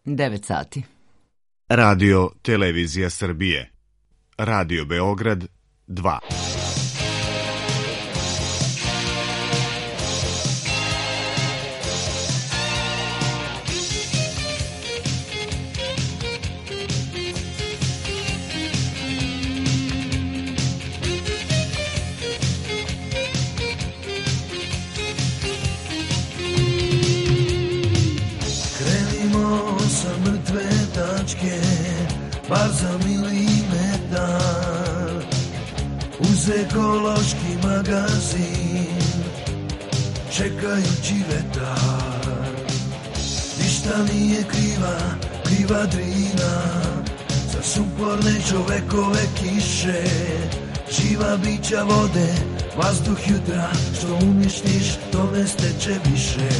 9 sati. Radio Televizija Srbije. Radio Beograd 2. Bar za milimetar uz ekološki magazin čekajući vetar. Ništa nije kriva Drina za suporne čovekove kiše, živa bića vode, vazduh jutra, što uništiš to ne steče više.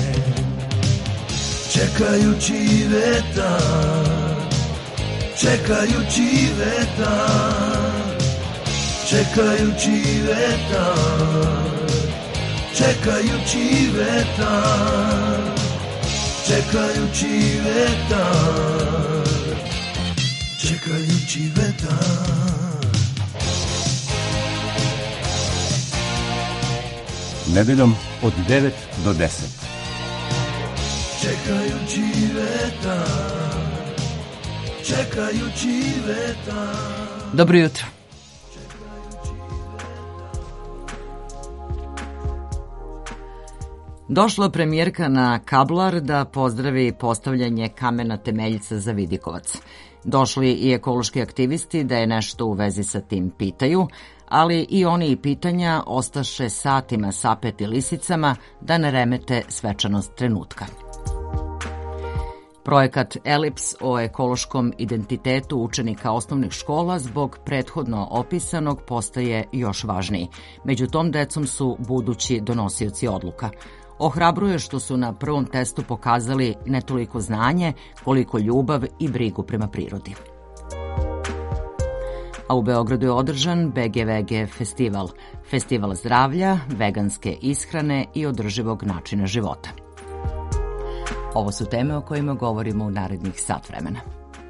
Čekajući vetar, čekajući vetar, čekajući vetar, čekajući vetar, čekajući vetar, čekajući vetar. Nedeljom od 9 do 10. Čekajući vetar, čekajući vetar. Dobro jutro. Došla premijerka na Kablar da pozdravi postavljanje kamena temeljica za Vidikovac. Došli i ekološki aktivisti da je nešto u vezi sa tim pitaju, ali i oni i pitanja ostaše satima sapeti lisicama da ne remete svečanost trenutka. Projekat Elips o ekološkom identitetu učenika osnovnih škola zbog prethodno opisanog postaje još važniji. Među tom decom su budući donosioci odluka. Ohrabruje što su na prvom testu pokazali ne toliko znanje, koliko ljubav i brigu prema prirodi. A u Beogradu je održan BGVG festival, festival zdravlja, veganske ishrane i održivog načina života. Ovo su teme o kojima govorimo u narednih sat vremena.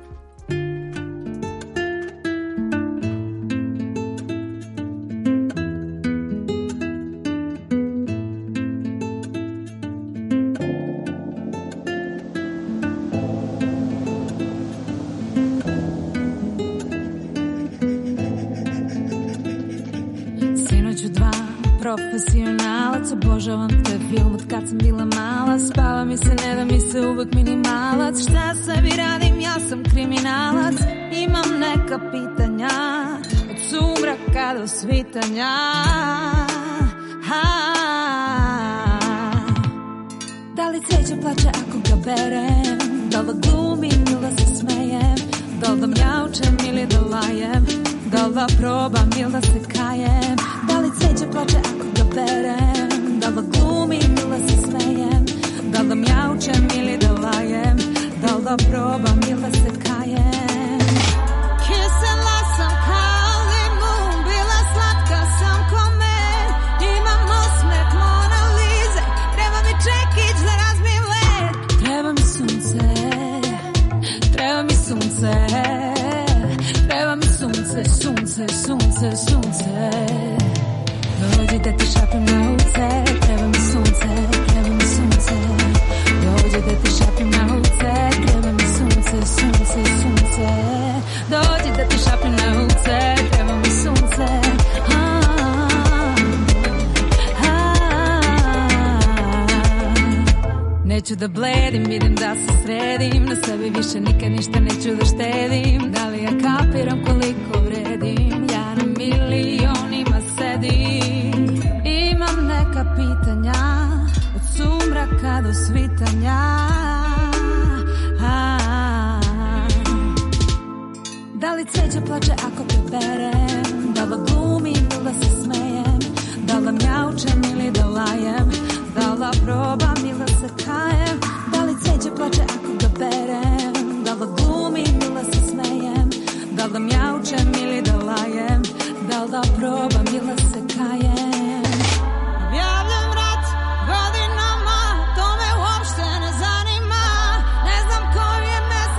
Profesionalac, obožavam te film od kad sam bila mala. Spava mi se, ne da mi se uvek minimalac. Šta sebi radim, ja sam kriminalac. Imam neka pitanja od sumraka do svitanja. Da li cveće plače ako ga berem? Da li da glumim ili da se smejem? Da li da mjaučem ili da lajem? Da li da probam ili da se kajem? Da li cveće plače ako ga berem? Da li da glumim ili da se smejem? Da li da mjaučem ili da lajem? Da li da probam ili da se kajem? Kisela sam kao limun, bila slatka sam ko med. Imam osmeh Mona Lise, treba mi čekić da razbijem led. Treba mi sunce, treba mi sunce, treba mi sunce, sunce, sunce, sunce. Dođi da ti šapim na ulice, treba mi sunce, treba mi sunce. Dođi da ti šapim na ulice, treba mi sunce, sunce, sunce. Dođi da ti šapim na ulice, treba mi sunce. Neću da bledim, vidim da se sredim. Na sebi više nikad ništa neću da štedim. Da li ja kapiram koliko vredim? Ja na milionima sedim. Imam neka pitanja od sumraka do svitanja. Da li cveće plače ako preberem? Da li glumim ili da se smejem? Da li mjaučem ili da lajem? Da li probam ili da se kajem? Da li cveće plače ako ga berem? Da li glumim ili da se smejem? Da li mjaučem ili da lajem? Da li probam ili da se kajem? Objavljam rat godinama, to me uopšte ne zanima. Ne znam koji je mesec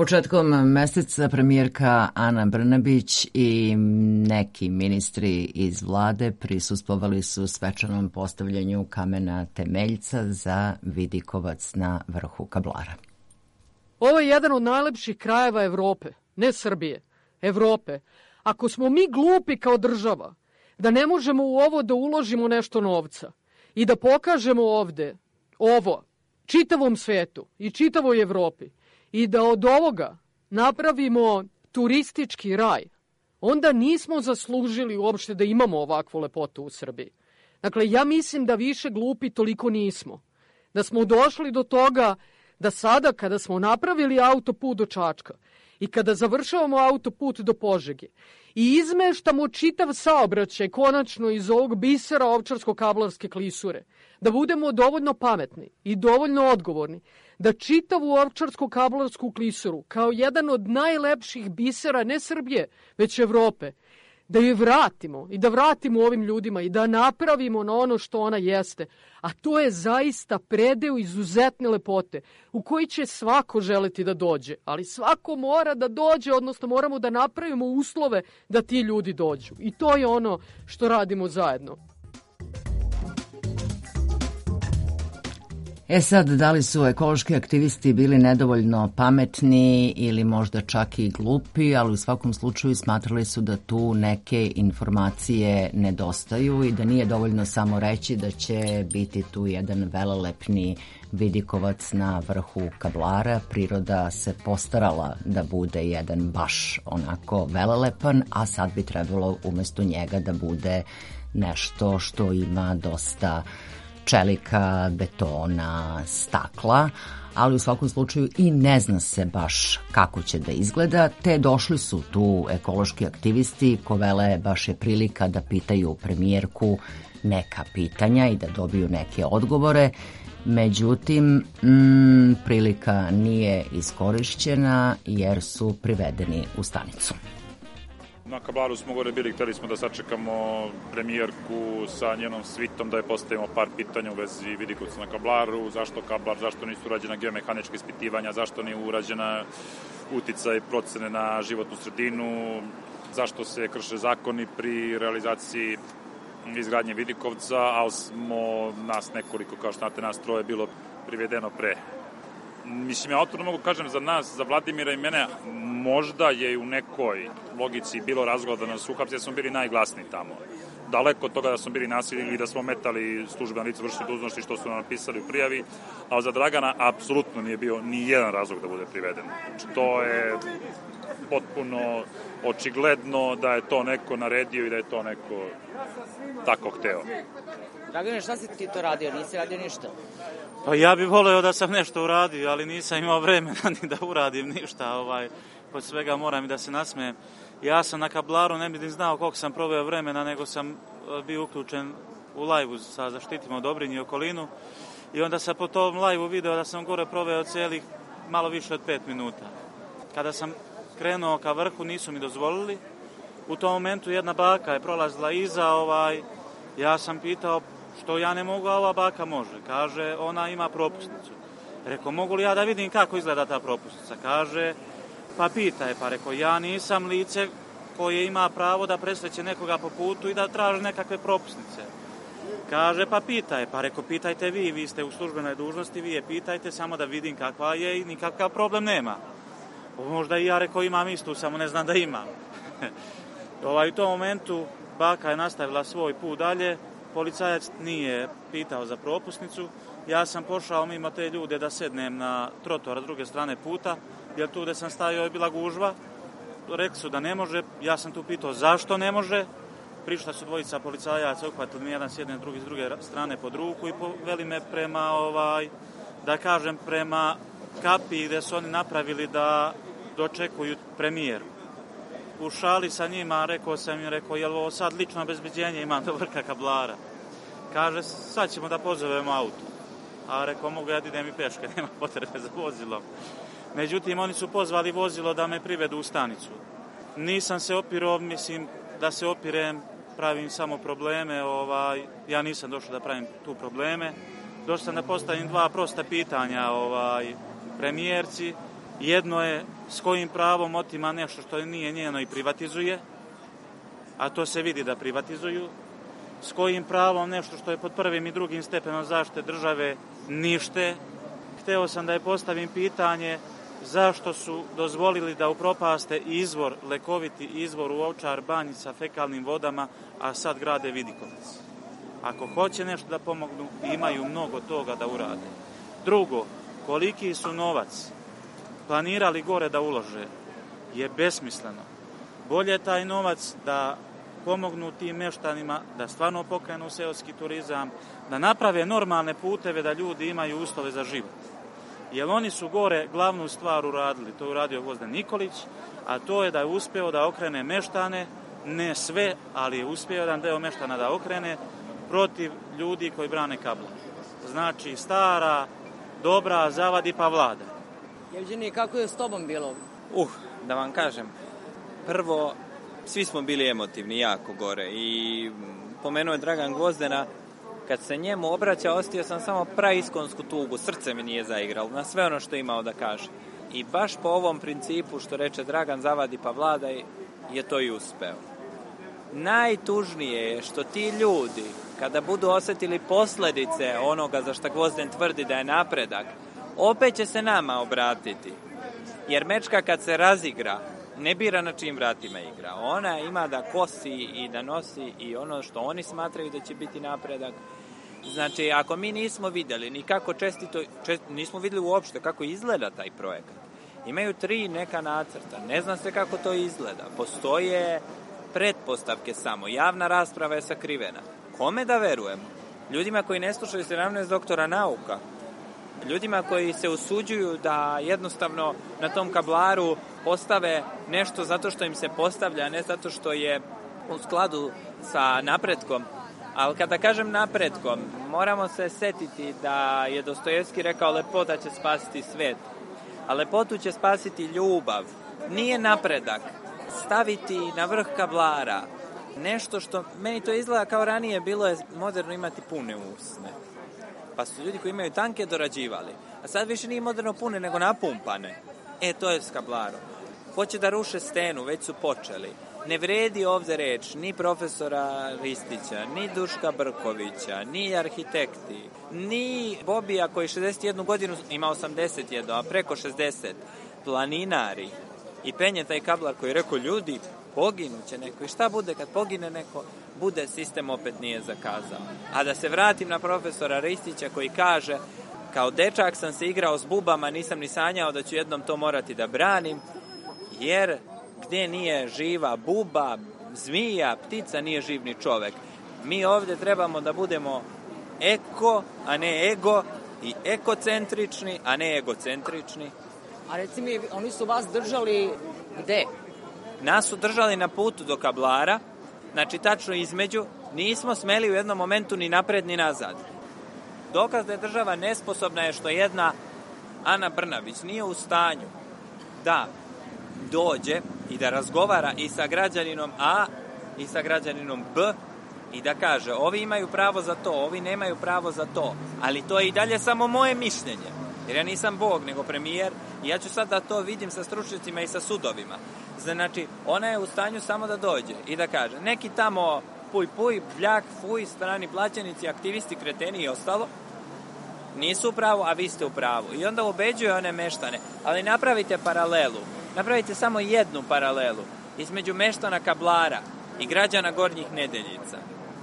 Početkom meseca premijerka Ana Brnabić i neki ministri iz vlade prisustvovali su svečanom postavljanju kamena temeljca za vidikovac na vrhu Kablara. Ovo je jedan od najlepših krajeva Evrope, ne Srbije, Evrope. Ako smo mi glupi kao država, da ne možemo u ovo da uložimo nešto novca i da pokažemo ovde ovo čitavom svetu i čitavoj Evropi i da od ovoga napravimo turistički raj, onda nismo zaslužili uopšte da imamo ovakvu lepotu u Srbiji. Dakle, ja mislim da više glupi toliko nismo. Da smo došli do toga da sada kada smo napravili autoput do Čačka i kada završavamo autoput do Požege i izmeštamo čitav saobraćaj konačno iz ovog bisera Ovčarsko-Kablarske klisure, da budemo dovoljno pametni i dovoljno odgovorni da čitavu Ovčarsko-Kablarsku klisuru kao jedan od najlepših bisera ne Srbije, već Evrope, da je vratimo i da vratimo ovim ljudima i da napravimo na ono što ona jeste. A to je zaista predeo izuzetne lepote u koji će svako želiti da dođe. Ali svako mora da dođe, odnosno moramo da napravimo uslove da ti ljudi dođu. I to je ono što radimo zajedno. Sad, da li su ekološki aktivisti bili nedovoljno pametni ili možda čak i glupi, ali u svakom slučaju smatrali su da tu neke informacije nedostaju i da nije dovoljno samo reći da će biti tu jedan velelepni vidikovac na vrhu Kablara. Priroda se postarala da bude jedan baš onako velelepan, a sad bi trebalo umesto njega da bude nešto što ima dosta čelika, betona, stakla, ali u svakom slučaju i ne zna se baš kako će da izgleda, te došli su tu ekološki aktivisti ko vele baš je prilika da pitaju premijerku neka pitanja i da dobiju neke odgovore. Međutim, prilika nije iskorišćena jer su privedeni u stanicu. Na Kablaru smo gore bili, hteli smo da sačekamo premijerku sa njenom svitom, da je postavimo par pitanja u vezi vidikovca na Kablaru, zašto Kablar, zašto nisu urađena geomehanička ispitivanja, zašto nije urađena uticaj procene na životnu sredinu, zašto se krše zakoni pri realizaciji izgradnje vidikovca, ali smo nas nekoliko, kao što znate, nas troje bilo privedeno pre. Mislim, ja otvorno mogu kažem za nas, za Vladimira i mene, možda je u nekoj logici bilo razgovora da nas uhapse, jer smo bili najglasniji tamo. Daleko od toga da smo bili nasilni ili da smo metali službena lica vršenja dužnosti što su nam napisali u prijavi, ali za Dragana apsolutno nije bio ni jedan razlog da bude priveden. Znači, to je potpuno očigledno da je to neko naredio i da je to neko tako hteo. Dragane, šta si ti to radio? Nisi radio ništa? Pa ja bih voleo da sam nešto uradio, ali nisam imao vremena ni da uradim ništa. Kod svega moram i da se nasmejem. Ja sam na Kablaru, ne bih znao koliko sam proveo vremena, nego sam bio uključen u lajvu sa Zaštitimo Dobrinj i okolinu. I onda sam po tom lajvu video da sam gore proveo celih malo više od 5 minuta. Kada sam krenuo ka vrhu, nisu mi dozvolili. U tom momentu jedna baka je prolazila iza, ja sam pitao što ja ne mogu, a ova baka može. Kaže, ona ima propusnicu. Rekao, mogu li ja da vidim kako izgleda ta propusnica? Kaže, pa pitaj. Pa rekao, ja nisam lice koje ima pravo da presreće nekoga po putu i da traži nekakve propusnice. Kaže, pa pitaj. Pa rekao, pitajte vi ste u službenoj dužnosti, vi je pitajte samo da vidim kakva je i nikakav problem nema. Možda i ja rekao, imam istu, samo ne znam da imam. U tom momentu baka je nastavila svoj put dalje. Policajac nije pitao za propusnicu. Ja sam pošao mimo te ljude da sednem na trotoar s druge strane puta, jer tu gde sam stavio je bila gužva. Rekli su da ne može. Ja sam tu pitao zašto ne može. Prišla su dvojica policajaca, uhvatili mi jedan s jedne, drugi s druge strane pod ruku i poveli me prema, prema kapiji gde su oni napravili da dočekuju premijeru. U šali sa njima rekao sam im, jel ovo sad lično obezbeđenje imam do vrha Kablara? Kaže, sad ćemo da pozovemo auto. A rekao, mogu ja da idem i peške, nema potrebe za vozilom. Međutim, oni su pozvali vozilo da me privedu u stanicu. Nisam se opirao, mislim da se opirem, pravim samo probleme, ja nisam došao da pravim tu probleme. Došao sam da postavim 2 prosta pitanja premijerci. Jedno je s kojim pravom otima nešto što nije njeno i privatizuje, a to se vidi da privatizuju, s kojim pravom nešto što je pod prvim i drugim stepenom zaštite države nište. Hteo sam da je postavim pitanje zašto su dozvolili da upropaste izvor, lekoviti izvor u Ovčar Banji sa fekalnim vodama, a sad grade Vidikovac. Ako hoće nešto da pomognu, imaju mnogo toga da urade. Drugo, koliki su novac planirali gore da ulože, je besmisleno. Bolje taj novac da pomognu tim meštanima, da stvarno pokrenu seoski turizam, da naprave normalne puteve, da ljudi imaju uslove za život. Jer oni su gore glavnu stvar uradili, to je uradio Gvozden Nikolić, a to je da je uspeo da okrene meštane, ne sve, ali je uspeo jedan deo meštana da okrene protiv ljudi koji brane Kablar. Znači, stara, dobra, zavadi pa vlada. Evđeni, kako je s tobom bilo? Da vam kažem, prvo, svi smo bili emotivni jako gore i pomenuo je Dragan Gvozdena, kad se njemu obraća, ostio sam samo praiskonsku tugu, srce mi nije zaigralo na sve ono što je imao da kaže. I baš po ovom principu što reče Dragan zavadi pa vladaj, je to i uspeo. Najtužnije je što ti ljudi, kada budu osjetili posljedice onoga za što Gvozden tvrdi da je napredak, opet će se nama obratiti. Jer mečka kad se razigra, ne bira na čijim vratima igra. Ona ima da kosi i da nosi i ono što oni smatraju da će biti napredak. Znači, ako mi nismo vidjeli ni kako nismo vidjeli uopšte kako izgleda taj projekat. Imaju 3 neka nacrta, ne zna se kako to izgleda. Postoje pretpostavke samo, javna rasprava je sakrivena. Kome da verujemo? Ljudima koji ne slušaju 17 doktora nauka, ljudima koji se usuđuju da jednostavno na tom kablaru postave nešto zato što im se postavlja, ne zato što je u skladu sa napretkom. Ali kada kažem napretkom, moramo se setiti da je Dostojevski rekao lepota će spasiti svet, a lepotu će spasiti ljubav. Nije napredak staviti na vrh kablara nešto što, meni to izgleda kao ranije, bilo je moderno imati pune usne. Pa su ljudi koji imaju tanke dorađivali. A sad više nije moderno pune, nego napumpane. To je s kablarom. Hoće da ruše stenu, već su počeli. Ne vredi ovdje reč ni profesora Ristića, ni Duška Brkovića, ni arhitekti, ni Bobija koji 61 godinu ima 81, a preko 60, planinari. I penje taj kablar koji je rekao ljudi, poginuće neko. I šta bude kad pogine neko? Bude, sistem opet nije zakazao. A da se vratim na profesora Ristića koji kaže, kao dečak sam se igrao s bubama, nisam ni sanjao da ću jednom to morati da branim, jer gdje nije živa buba, zmija, ptica, nije živ ni čovek. Mi ovdje trebamo da budemo eko, a ne ego, i ekocentrični, a ne egocentrični. A reci mi, oni su vas držali gde? Nas su držali na putu do kablara, znači tačno između, nismo smeli u jednom momentu ni napred ni nazad. Dokaz da je država nesposobna je što jedna Ana Brnabić nije u stanju da dođe i da razgovara i sa građaninom A i sa građaninom B i da kaže ovi imaju pravo za to, ovi nemaju pravo za to, ali to je i dalje samo moje mišljenje, jer ja nisam Bog nego premijer i ja ću sad da to vidim sa stručnjacima i sa sudovima. Znači, ona je u stanju samo da dođe i da kaže neki tamo puj, bljak, fuj, strani plaćenici, aktivisti, kreteni i ostalo nisu u pravu, a vi ste u pravu. I onda ubeđuje one meštane, ali napravite paralelu. Napravite samo jednu paralelu između meštana Kablara i građana Gornjih Nedeljica.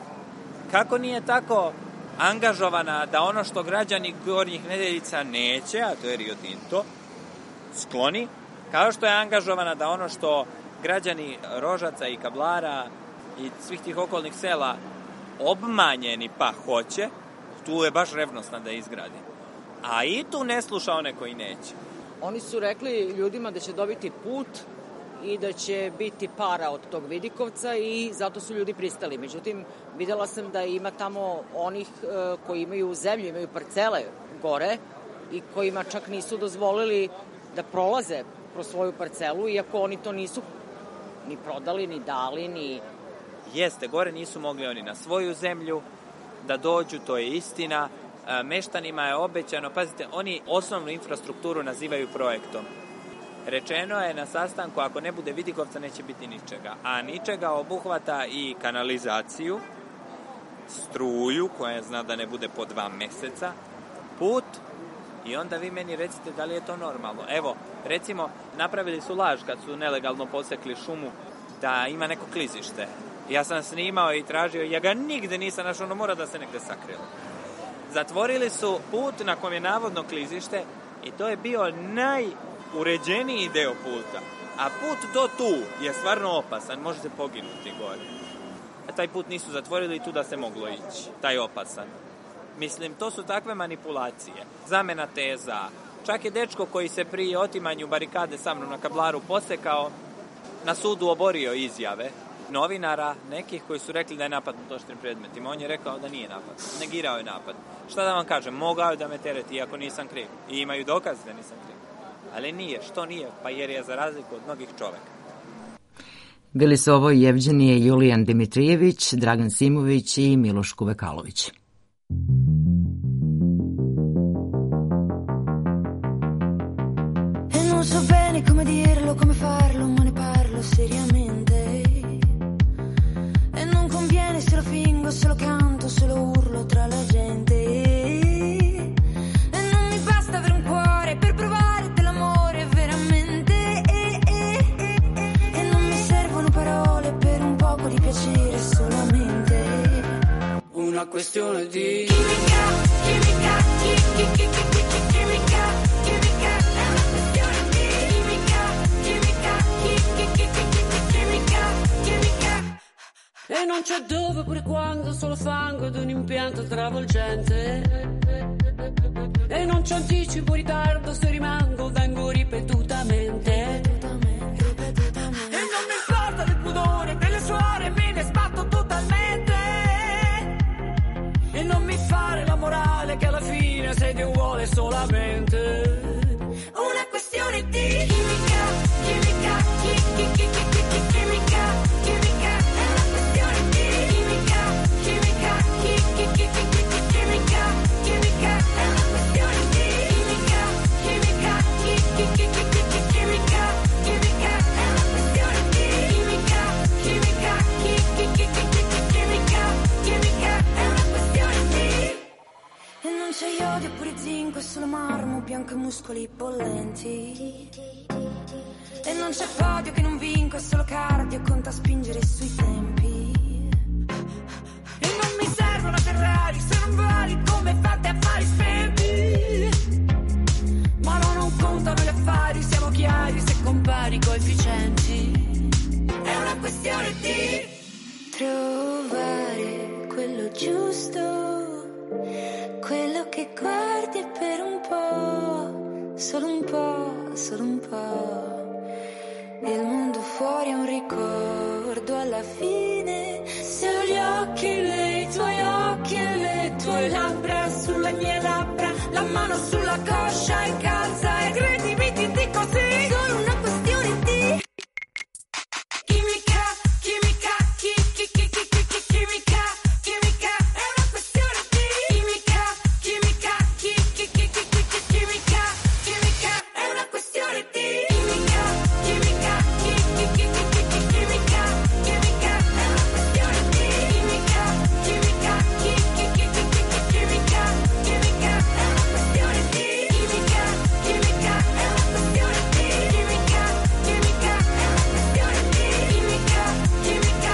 Kako nije tako angažovana da ono što građani Gornjih Nedeljica neće, a to je Rio Tinto, skloni, kao što je angažovana da ono što građani Rožaca i Kablara i svih tih okolnih sela obmanjeni pa hoće, tu je baš revnosna da izgradi. A i tu ne sluša one koji neće. Oni su rekli ljudima da će dobiti put i da će biti para od tog Vidikovca i zato su ljudi pristali. Međutim, videla sam da ima tamo onih koji imaju zemlju, imaju parcele gore i kojima čak nisu dozvolili da prolaze kroz svoju parcelu, iako oni to nisu ni prodali, ni dali, ni... Jeste, gore nisu mogli oni na svoju zemlju da dođu, to je istina. Meštanima je obećano, pazite, oni osnovnu infrastrukturu nazivaju projektom. Rečeno je na sastanku, ako ne bude Vidikovca, neće biti ničega. A ničega obuhvata i kanalizaciju, struju, koja zna da ne bude po 2 meseca, put, i onda vi meni recite da li je to normalno. Evo, recimo, napravili su laž kad su nelegalno posekli šumu da ima neko klizište. Ja sam snimao i tražio, ja ga nigde nisam našao, ono mora da se negde sakrilo. Zatvorili su put na kom je navodno klizište i to je bio najuređeniji deo puta. A put do tu je stvarno opasan, možete poginuti gore. Taj put nisu zatvorili i tu da se moglo ići, taj opasan. Mislim, to su takve manipulacije. Zamena teza. Čak je dečko koji se prije otimanju barikade sa mnom na Kablaru posekao, na sudu oborio izjave novinara, nekih koji su rekli da je napad na oštrim predmetima. On je rekao da nije napad. Negirao je napad. Šta da vam kažem? Mogao je da me tereti iako nisam kriv. I imaju dokaz da nisam kriv. Ali nije. Što nije? Pa jer je za razliku od mnogih čoveka. Bili su ovo Jevđenije Julijan Dimitrijević, Dragan Simović i Miloš Kuvekalović. E non so bene come dirlo, come farlo, ma ne parlo seriamente. E non conviene se lo fingo, se lo canto, se lo urlo tra la gente. E non mi basta avere un cuore per provare dell'amore veramente. E non mi servono parole per un poco di piacere solamente. Una questione di chimica, chimica, chimica, chimica, chimica, è una questione di chimica, chimica, chimica, chimica. E non c'è dove pure quando, solo fango ed un impianto travolgente. E non c'è anticipo, ritardo, se rimango vengo ripetutamente. E non mi importa del pudore, delle suore, me ne sbatto totalmente. E non mi fare la morale che alla fine sei Dio vuole solamente. Una questione di chimica, chimica, chimica, chimica, chimica, è una questione di chimica, chimica, chimica, chimica, è una questione di chimica, chimica, chimica, chimica, è una questione di chimica, chimica, chimica, chimica, è una questione di. E non c'è iodio pure zinco, è solo marmo bianco e muscoli bollenti. E non c'è podio che non vinco, è solo cardio, conta spingere sui tempi. E non mi servono Ferrari, se non vali come fate affari spenti. Ma no, non contano gli affari, siamo chiari se compari i coefficienti. È una questione di trovare quello giusto, quello che guardi per un po', solo un po', solo un po'. Il mondo fuori è un ricordo alla fine. Se ho gli occhi, i tuoi occhi e le tue labbra sulle mie labbra, la mano sulla coscia e calza e credimi ti dico sì. Solo una questione di chimica, chimica, chimica, chimica, è una questione di chimica, chimica, chimica, chimica, è una questione di chimica, chimica, chimica, chimica, è una questione di chimica, chimica, chimica, chimica, è una questione di chimica, chimica, è una questione di chimica, chimica, è una questione di chimica, chimica,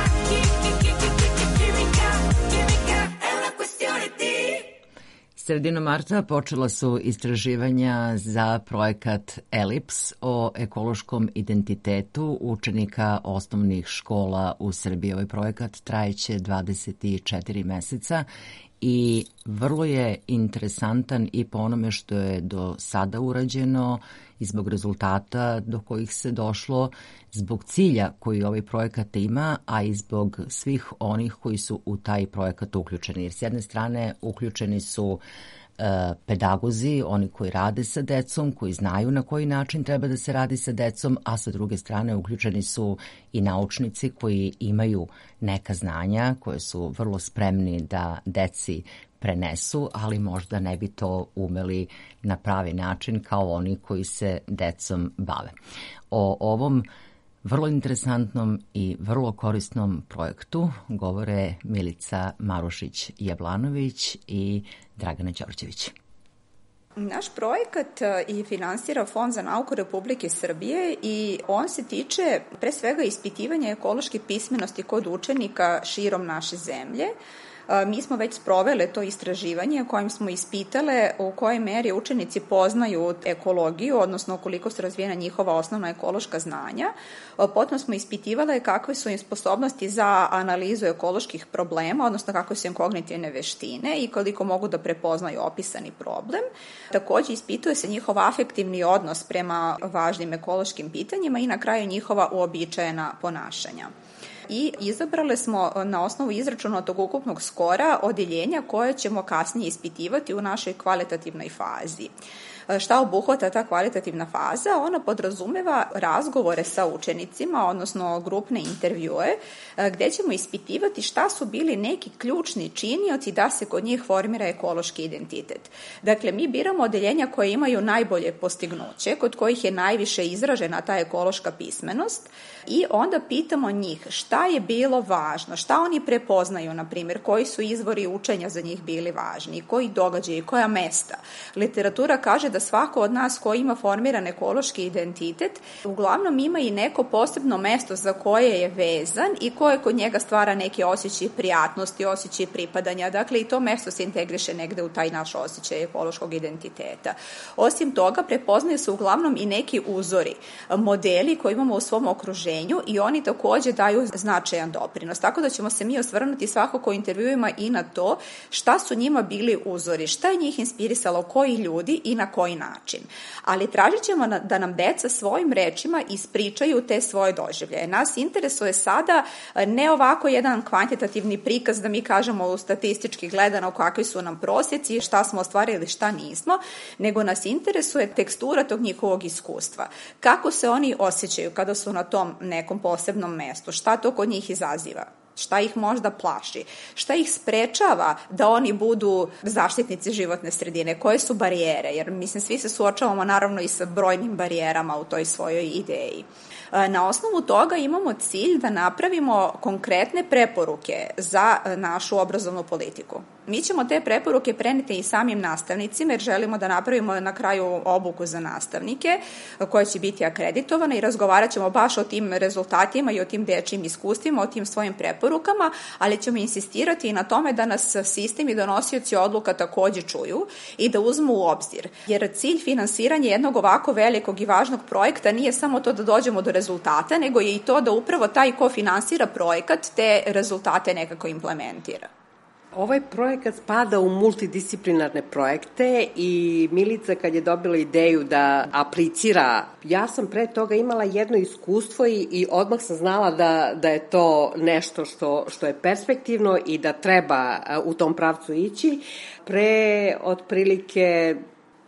chimica, è una questione di. Sredinom marta počela su istraživanja za projekat ELIPS o ekološkom identitetu učenika osnovnih škola u Srbiji. Ovaj projekat trajeće 24 meseca i vrlo je interesantan i po onome što je do sada urađeno i zbog rezultata do kojih se došlo, zbog cilja koji ovaj projekat ima, a i zbog svih onih koji su u taj projekat uključeni. Jer s jedne strane uključeni su pedagozi, oni koji rade sa decom, koji znaju na koji način treba da se radi sa decom, a sa druge strane uključeni su i naučnici koji imaju neka znanja, koje su vrlo spremni da deci prenesu, ali možda ne bi to umeli na pravi način kao oni koji se decom bave. O ovom vrlo interesantnom i vrlo korisnom projektu govore Milica Marušić-Jablanović i Dragana Đorđević. Naš projekat i finansira Fond za nauku Republike Srbije i on se tiče pre svega ispitivanja ekološke pismenosti kod učenika širom naše zemlje. Mi smo već sprovele to istraživanje kojim smo ispitale u kojoj meri učenici poznaju ekologiju, odnosno koliko su razvijena njihova osnovna ekološka znanja. Potom smo ispitivale kakve su im sposobnosti za analizu ekoloških problema, odnosno kakve su im kognitivne veštine i koliko mogu da prepoznaju opisani problem. Takođe ispituje se njihov afektivni odnos prema važnim ekološkim pitanjima i na kraju njihova uobičajena ponašanja. I izabrale smo na osnovu izračunatog ukupnog skora odeljenja koje ćemo kasnije ispitivati u našoj kvalitativnoj fazi. Šta obuhvata ta kvalitativna faza? Ona podrazumeva razgovore sa učenicima, odnosno grupne intervjue, gde ćemo ispitivati šta su bili neki ključni činioci da se kod njih formira ekološki identitet. Dakle, mi biramo odeljenja koje imaju najbolje postignuće, kod kojih je najviše izražena ta ekološka pismenost i onda pitamo njih šta je bilo važno, šta oni prepoznaju, na primjer, koji su izvori učenja za njih bili važni, koji događaji, koja mesta. Literatura kaže da svako od nas koji ima formiran ekološki identitet uglavnom ima i neko posebno mesto za koje je vezan i koje kod njega stvara neki osjećaj prijatnosti, osjećaj pripadanja. Dakle, i to mesto se integriše negde u taj naš osjećaj ekološkog identiteta. Osim toga, prepoznaju se uglavnom i neki uzori, modeli koji imamo u svom okruženju i oni takođe daju značajan doprinos. Tako da ćemo se mi osvrnuti svakako u intervjuima i na to šta su njima bili uzori, šta je njih inspirisalo, koji ljudi i na koji način. Ali tražit ćemo da nam deca svojim rečima ispričaju te svoje doživljaje. Nas interesuje sada ne ovako jedan kvantitativni prikaz da mi kažemo statistički gledano kakvi su nam prosjeci, šta smo ostvarili, šta nismo, nego nas interesuje tekstura tog njihovog iskustva. Kako se oni osjećaju kada su na tom nekom posebnom mestu, šta to kod njih izaziva. Šta ih možda plaši, šta ih sprečava da oni budu zaštitnici životne sredine, koje su barijere, jer mislim svi se suočavamo naravno i sa brojnim barijerama u toj svojoj ideji. Na osnovu toga imamo cilj da napravimo konkretne preporuke za našu obrazovnu politiku. Mi ćemo te preporuke preneti i samim nastavnicima jer želimo da napravimo na kraju obuku za nastavnike koja će biti akreditovana i razgovarat ćemo baš o tim rezultatima i o tim dečijim iskustvima, o tim svojim preporukama, ali ćemo insistirati i na tome da nas sistem i donosioci odluka takođe čuju i da uzmu u obzir. Jer cilj finansiranja jednog ovako velikog i važnog projekta nije samo to da dođemo do rezultata, nego je i to da upravo taj ko finansira projekat te rezultate nekako implementira. Ovaj projekat spada u multidisciplinarne projekte i Milica kad je dobila ideju da aplicira, ja sam pre toga imala jedno iskustvo i odmah sam znala da je to nešto što je perspektivno i da treba u tom pravcu ići. Pre otprilike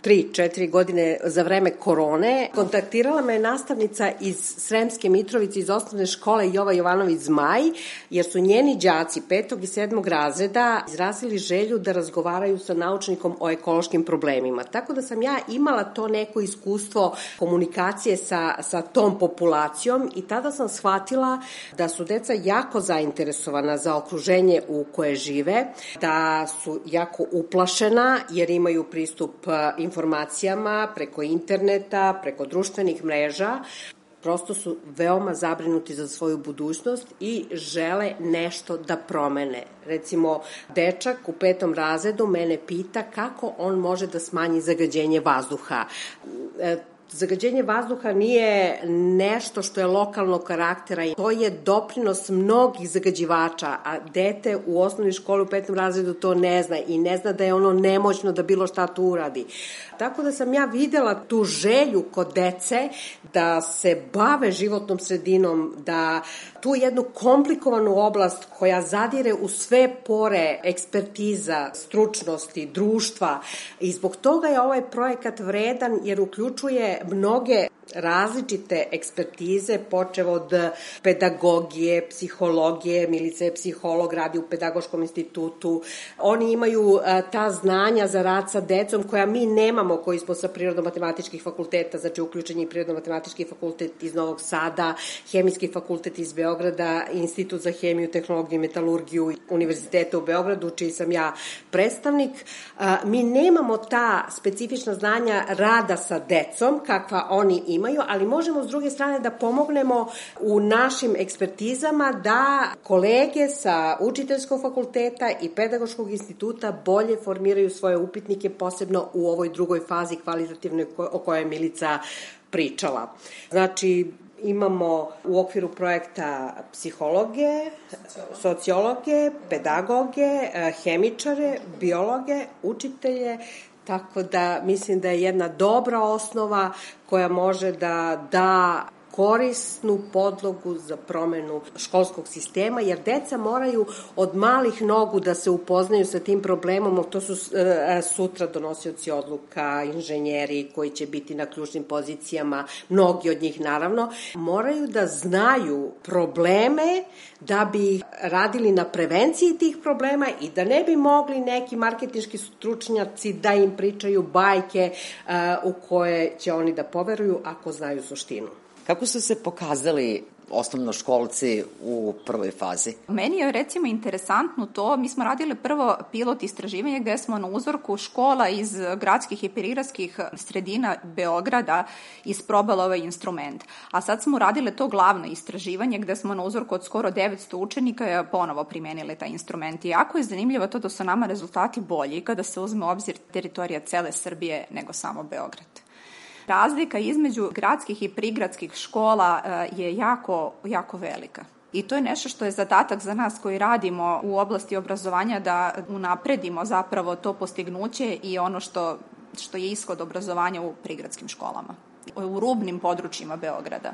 3-4 godine za vreme korone kontaktirala me nastavnica iz Sremske Mitrovice iz osnovne škole Jova Jovanović Zmaj, jer su njeni đaci 5. i 7. razreda izrazili želju da razgovaraju sa naučnikom o ekološkim problemima. Tako da sam ja imala to neko iskustvo komunikacije sa tom populacijom i tada sam shvatila da su deca jako zainteresovana za okruženje u koje žive, da su jako uplašena jer imaju pristup informacijama preko interneta, preko društvenih mreža. Prosto su veoma zabrinuti za svoju budućnost i žele nešto da promene. Recimo, dečak u 5. razredu mene pita kako on može da smanji zagađenje vazduha. Zagađenje vazduha nije nešto što je lokalnog karaktera, to je doprinos mnogih zagađivača, a dete u osnovnoj školi u 5. razredu to ne zna i ne zna da je ono nemoćno da bilo šta tu uradi. Tako da sam ja videla tu želju kod dece da se bave životnom sredinom, da tu jednu komplikovanu oblast koja zadire u sve pore ekspertiza, stručnosti, društva i zbog toga je ovaj projekat vredan jer uključuje mnoge različite ekspertize, počev od pedagogije, psihologije, Milica je psiholog, radi u Pedagoškom institutu. Oni imaju ta znanja za rad sa decom koja mi nemamo, koji smo sa prirodno-matematičkih fakulteta, znači uključen je prirodno-matematički fakultet iz Novog Sada, Hemijski fakultet iz Beograda, Institut za hemiju, tehnologiju i metalurgiju Univerziteta u Beogradu, čiji sam ja predstavnik. Mi nemamo ta specifična znanja rada sa decom, kakva oni imaju, ali možemo s druge strane da pomognemo u našim ekspertizama da kolege sa učiteljskog fakulteta i Pedagoškog instituta bolje formiraju svoje upitnike, posebno u ovoj drugoj fazi kvalitativnoj o kojoj je Milica pričala. Znači, imamo u okviru projekta psihologe, sociologe, pedagoge, hemičare, biologe, učitelje, tako da mislim da je jedna dobra osnova koja može da da korisnu podlogu za promenu školskog sistema, jer deca moraju od malih nogu da se upoznaju sa tim problemom, to su sutra donosioci odluka, inženjeri koji će biti na ključnim pozicijama, mnogi od njih naravno, moraju da znaju probleme da bi radili na prevenciji tih problema i da ne bi mogli neki marketinški stručnjaci da im pričaju bajke u koje će oni da poveruju ako znaju suštinu. Kako su se pokazali osnovnoškolci u prvoj fazi? Meni je recimo interesantno to, mi smo radili prvo pilot istraživanje gde smo na uzorku škola iz gradskih i perigradskih sredina Beograda isprobali ovaj instrument. A sad smo radili to glavno istraživanje gde smo na uzorku od skoro 900 učenika ponovo primenili taj instrument. I jako je zanimljivo to da su nama rezultati bolji kada se uzme u obzir teritorija cele Srbije nego samo Beograd. Razlika između gradskih i prigradskih škola je jako, jako velika. I to je nešto što je zadatak za nas koji radimo u oblasti obrazovanja da unapredimo zapravo to postignuće i ono što je ishod obrazovanja u prigradskim školama, u rubnim područjima Beograda.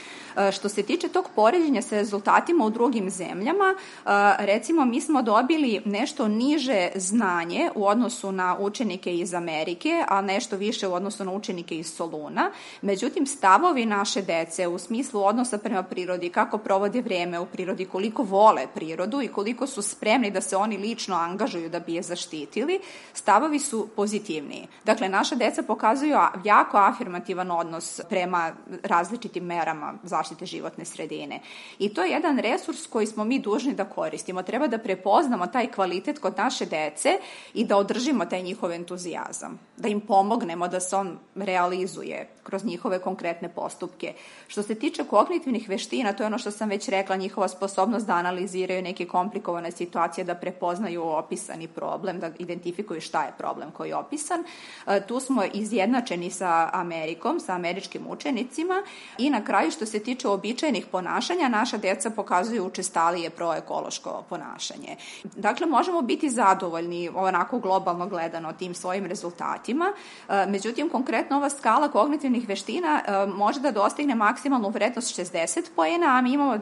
Što se tiče tog poređenja sa rezultatima u drugim zemljama, recimo mi smo dobili nešto niže znanje u odnosu na učenike iz Amerike, a nešto više u odnosu na učenike iz Soluna. Međutim, stavovi naše dece u smislu odnosa prema prirodi, kako provode vreme u prirodi, koliko vole prirodu i koliko su spremni da se oni lično angažuju da bi je zaštitili, stavovi su pozitivniji. Dakle, naša deca pokazuju jako afirmativan odnos prema različitim merama zaštite životne sredine. I to je jedan resurs koji smo mi dužni da koristimo. Treba da prepoznamo taj kvalitet kod naše dece i da održimo taj njihov entuzijazam. Da im pomognemo da se on realizuje kroz njihove konkretne postupke. Što se tiče kognitivnih veština, to je ono što sam već rekla, njihova sposobnost da analiziraju neke komplikovane situacije, da prepoznaju opisani problem, da identifikuju šta je problem koji je opisan. Tu smo izjednačeni sa Amerikom, sa američkim učenicima i na kraju što se tiče uobičajenih ponašanja, naša deca pokazuju učestalije proekološko ponašanje. Dakle, možemo biti zadovoljni onako globalno gledano tim svojim rezultatima, međutim, konkretno ova skala kognitivnih veština može da dostigne maksimalnu vrednost 60 poena, a mi imamo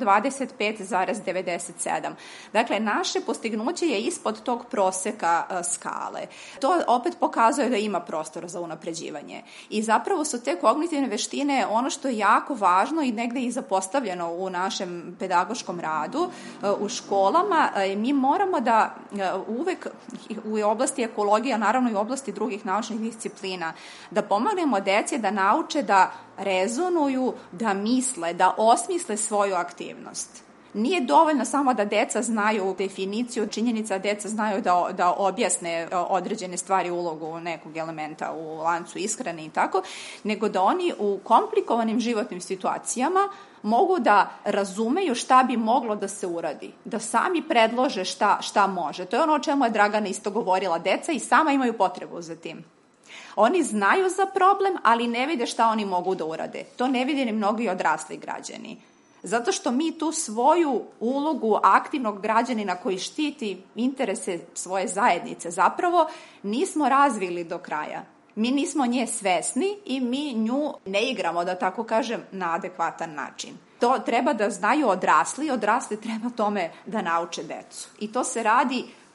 25,97. Dakle, naše postignuće je ispod tog proseka skale. To opet pokazuje da ima prostora za unapređivanje. I zapravo su te kognitivne veštine ono što je jako važno i negde i zapostavljeno u našem pedagoškom radu u školama. Mi moramo da uvek u oblasti ekologije, naravno i u oblasti drugih naučnih disciplina, da pomognemo deci da nauče da rezonuju, da misle, da osmisle svoju aktivnost. Nije dovoljno samo da deca znaju definiciju, činjenica deca znaju da objasne određene stvari, ulogu nekog elementa u lancu ishrane i tako, nego da oni u komplikovanim životnim situacijama mogu da razumeju šta bi moglo da se uradi, da sami predlože šta može. To je ono o čemu je Dragana isto govorila. Deca i sama imaju potrebu za tim. Oni znaju za problem, ali ne vide šta oni mogu da urade. To ne vide ni mnogi odrasli građani. Zato što mi tu svoju ulogu aktivnog građanina koji štiti interese svoje zajednice zapravo nismo razvili do kraja. Mi nismo nje svesni i mi nju ne igramo, da tako kažem, na adekvatan način. To treba da znaju odrasli treba tome da nauče decu. I to se radi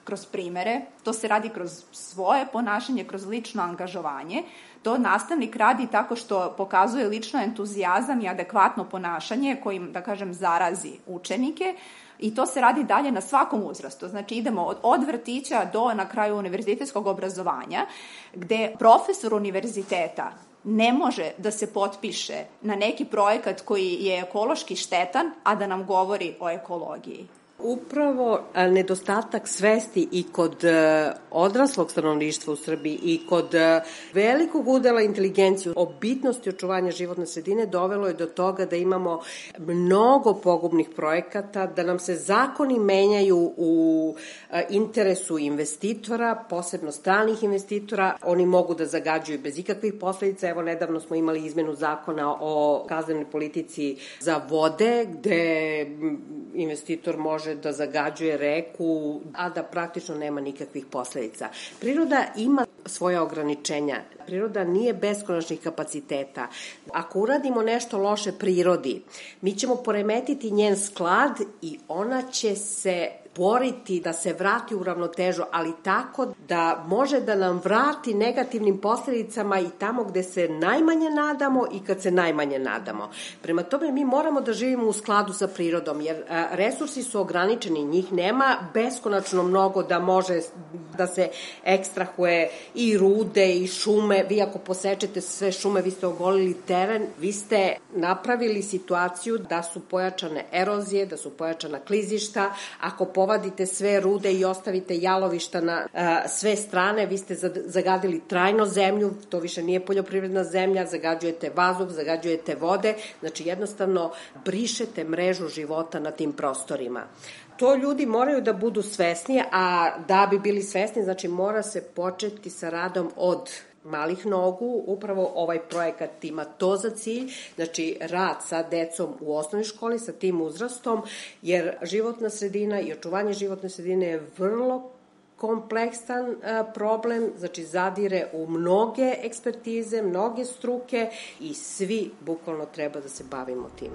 kroz primere, to se radi kroz svoje ponašanje, kroz lično angažovanje. To nastavnik radi tako što pokazuje lično entuzijazam i adekvatno ponašanje kojim, da kažem, zarazi učenike. I to se radi dalje na svakom uzrastu. Znači idemo od vrtića do na kraju univerzitetskog obrazovanja, gde profesor univerziteta ne može da se potpiše na neki projekat koji je ekološki štetan, a da nam govori o ekologiji. Upravo nedostatak svesti i kod odraslog stanovništva u Srbiji i kod velikog udela inteligencije o bitnosti očuvanja životne sredine dovelo je do toga da imamo mnogo pogubnih projekata, da nam se zakoni menjaju u interesu investitora, posebno stranih investitora. Oni mogu da zagađuju bez ikakvih posledica. Evo, nedavno smo imali izmenu zakona o kaznenoj politici za vode, gde investitor može da zagađuje reku, a da praktično nema nikakvih posledica. Priroda ima svoje ograničenja. Priroda nije beskonačnih kapaciteta. Ako uradimo nešto loše prirodi, mi ćemo poremetiti njen sklad i ona će se boriti da se vrati u ravnotežu, ali tako da može da nam vrati negativnim posledicama i tamo gde se najmanje nadamo i kad se najmanje nadamo. Prema tome mi moramo da živimo u skladu sa prirodom, jer resursi su ograničeni, njih nema beskonačno mnogo da može da se ekstrahuje i rude i šume. Vi ako posečete sve šume, vi ste ogolili teren, vi ste napravili situaciju da su pojačane erozije, da su pojačana klizišta. Ako povadite sve rude i ostavite jalovišta na sve strane, vi ste zagadili trajno zemlju, to više nije poljoprivredna zemlja, zagađujete vazduh, zagađujete vode, znači jednostavno brišete mrežu života na tim prostorima. To ljudi moraju da budu svesni, a da bi bili svesni, znači mora se početi sa radom od malih nogu. Upravo ovaj projekat ima to za cilj, znači rad sa decom u osnovnoj školi, sa tim uzrastom, jer životna sredina i očuvanje životne sredine je vrlo kompleksan problem, znači zadire u mnoge ekspertize, mnoge struke i svi bukvalno treba da se bavimo time.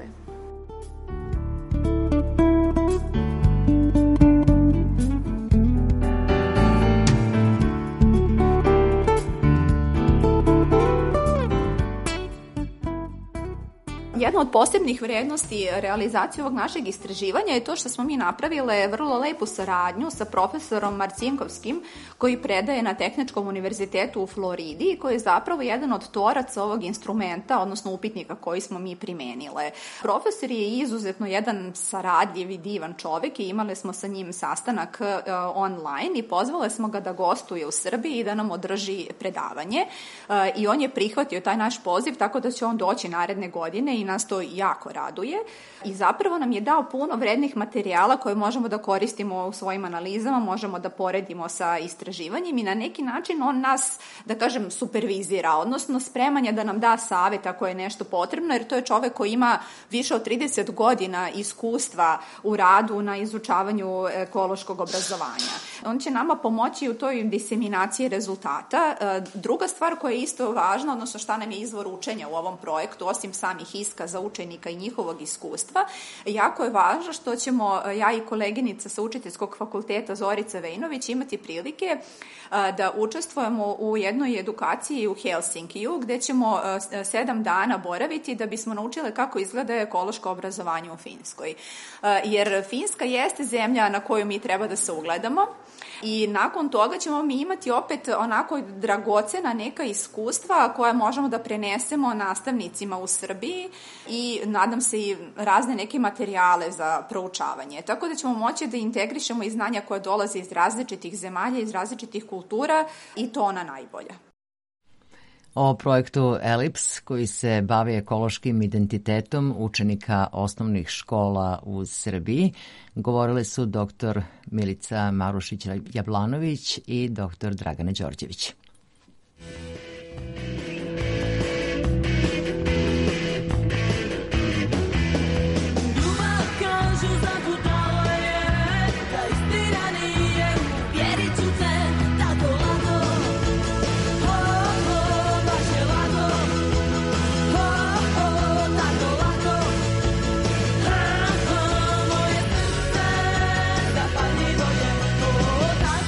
Jedna od posebnih vrednosti realizacije ovog našeg istraživanja je to što smo mi napravile vrlo lepu saradnju sa profesorom Marcinkovskim, koji predaje na Tehničkom univerzitetu u Floridi i koji je zapravo jedan od tvoraca ovog instrumenta, odnosno upitnika koji smo mi primenile. Profesor je izuzetno jedan saradljiv i divan čovek i imali smo sa njim sastanak online i pozvale smo ga da gostuje u Srbiji i da nam održi predavanje. I on je prihvatio taj naš poziv, tako da će on doći naredne godine i nas to jako raduje i zapravo nam je dao puno vrednih materijala koje možemo da koristimo u svojim analizama, možemo da poredimo sa istraživanjem i na neki način on nas, da kažem, supervizira, odnosno spreman je da nam da savet ako je nešto potrebno, jer to je čovek koji ima više od 30 godina iskustva u radu na izučavanju ekološkog obrazovanja. On će nama pomoći u toj diseminaciji rezultata. Druga stvar koja je isto važna, odnosno šta nam je izvor učenja u ovom projektu, osim samih iskaza učenika i njihovog iskustva, jako je važno što ćemo ja i koleginica sa Učiteljskog fakulteta Zorica Vejnović imati prilike da učestvujemo u jednoj edukaciji u Helsinkiju, gde ćemo 7 dana boraviti da bismo naučile kako izgleda ekološko obrazovanje u Finskoj. Jer Finska jeste zemlja na koju mi treba da se ugledamo i nakon toga ćemo mi imati opet onako dragocena neka iskustva koja možemo da prenesemo nastavnicima u Srbiji i nadam se i razne neke materijale za proučavanje. Tako da ćemo moći da integrišemo i znanja koje dolaze iz različitih zemalja, iz različitih kultura i to ona najbolja. O projektu ELIPS koji se bavi ekološkim identitetom učenika osnovnih škola u Srbiji govorili su dr. Milica Marušić-Jablanović i dr. Dragana Đorđević. Zapaljivo je to tako.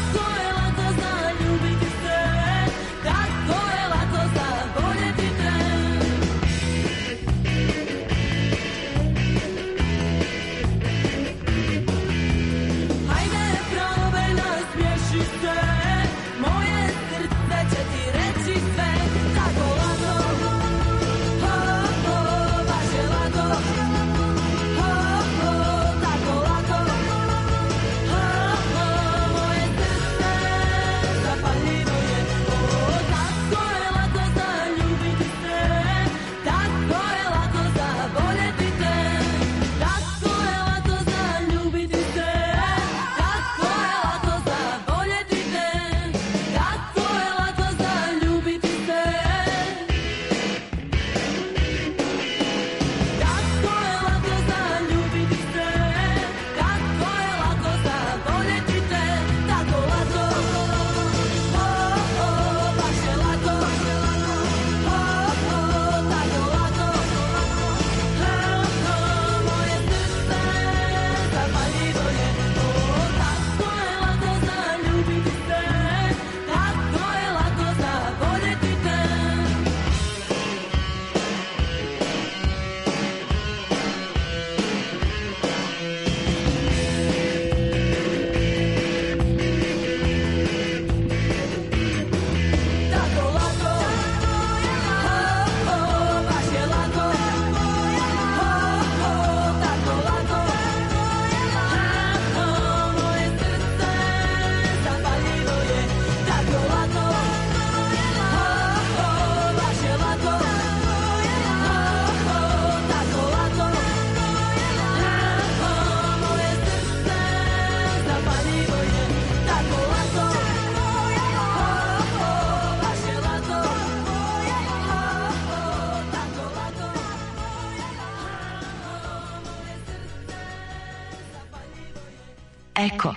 Eko.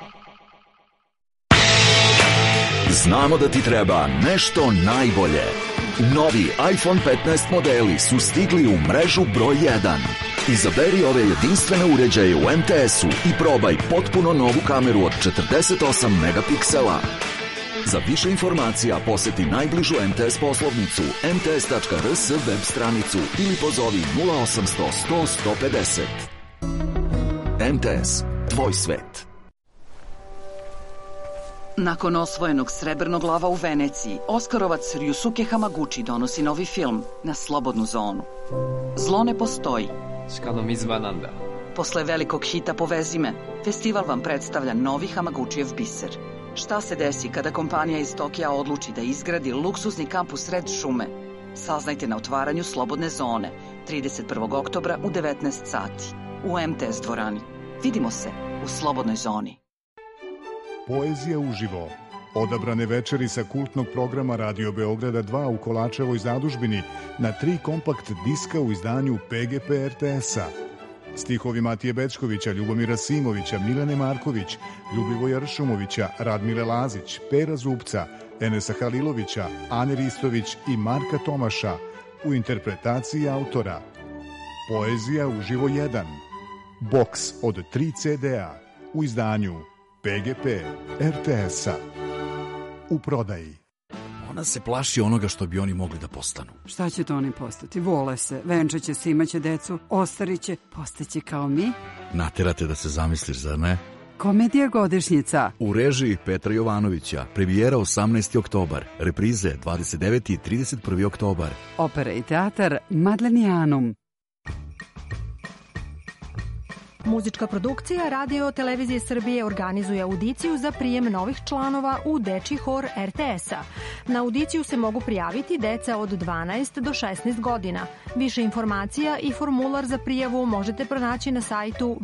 Znamo da ti treba nešto najbolje. Novi iPhone 15 modeli su stigli u mrežu broj 1. Izaberi ove jedinstvene uređaje u MTS-u i probaj potpuno novu kameru od 48 megapiksela. Za više informacija poseti najbližu MTS poslovnicu, mts.rs web stranicu ili pozovi 0800 100 150. MTS, tvoj svet. Nakon osvojenog srebrnog lava u Veneciji, Oskarovac Ryusuke Hamaguchi donosi novi film Na slobodnu zonu. Zlo ne postoji. Posle velikog hita Povezi me, festival vam predstavlja novi Hamaguchijev biser. Šta se desi kada kompanija iz Tokija odluči da izgradi luksuzni kamp u sred šume? Saznajte na otvaranju Slobodne zone, 31. oktobra u 19 sati. U MTS dvorani. Vidimo se u Slobodnoj zoni. Poezija uživo. Odabrane večeri sa kultnog programa Radio Beograda 2 u Kolačevoj zadužbini na 3 kompakt diska u izdanju PGP RTS-a. Stihovi Matije Bećkovića, Ljubomira Simovića, Milene Marković, Ljubivoja Ršumovića, Radmile Lazić, Pera Zupca, Enesa Halilovića, Ane Ristović i Marka Tomaša u interpretaciji autora. Poezija uživo 1. Boks od 3 CD-a u izdanju PGP RTS-a. U prodaji. Ona se plaši onoga što bi oni mogli da postanu. Šta će to oni postati? Vole se, venčaće se, imaće decu, ostariće, postaće kao mi. Naterate da se zamisliš, zar ne? Komedija godišnjica. U režiji Petra Jovanovića, premijera 18. oktobar, reprize 29. i 31. oktobar. Opera i teatar Madlenianum. Muzička produkcija Radio Televizije Srbije organizuje audiciju za prijem novih članova u Dečiji hor RTS-a. Na audiciju se mogu prijaviti deca od 12 do 16 godina. Više informacija i formular za prijavu možete pronaći na sajtu